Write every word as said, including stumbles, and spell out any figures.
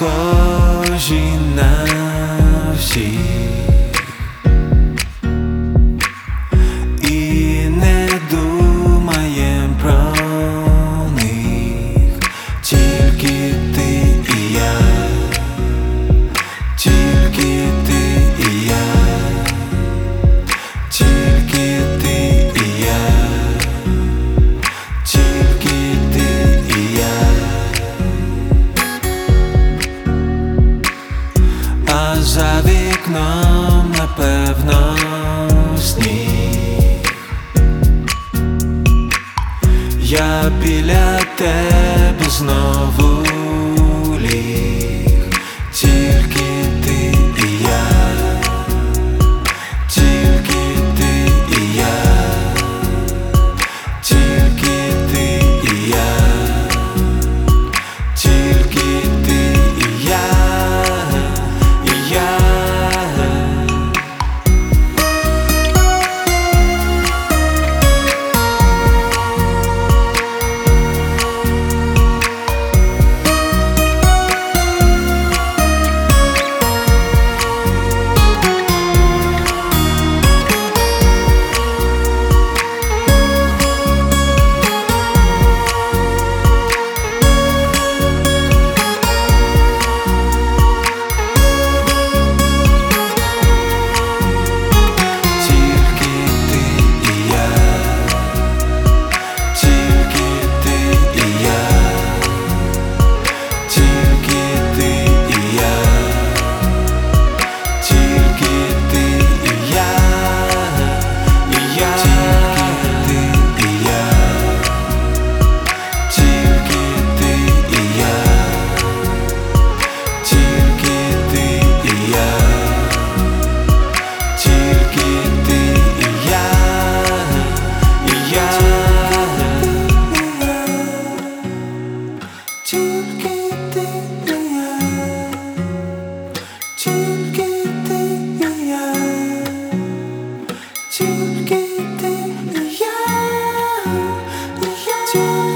схожі на всіх, і не думаєм про них, тільки ти і я, тільки ти і я, тільки ти і я, тільки ти і я. А за вікном, напевно, сніг. Я біля тебе знову ліг, тільки ти і я, тільки ти і я, тільки ти і я, тільки ти і я. Тільки ти і я, і я.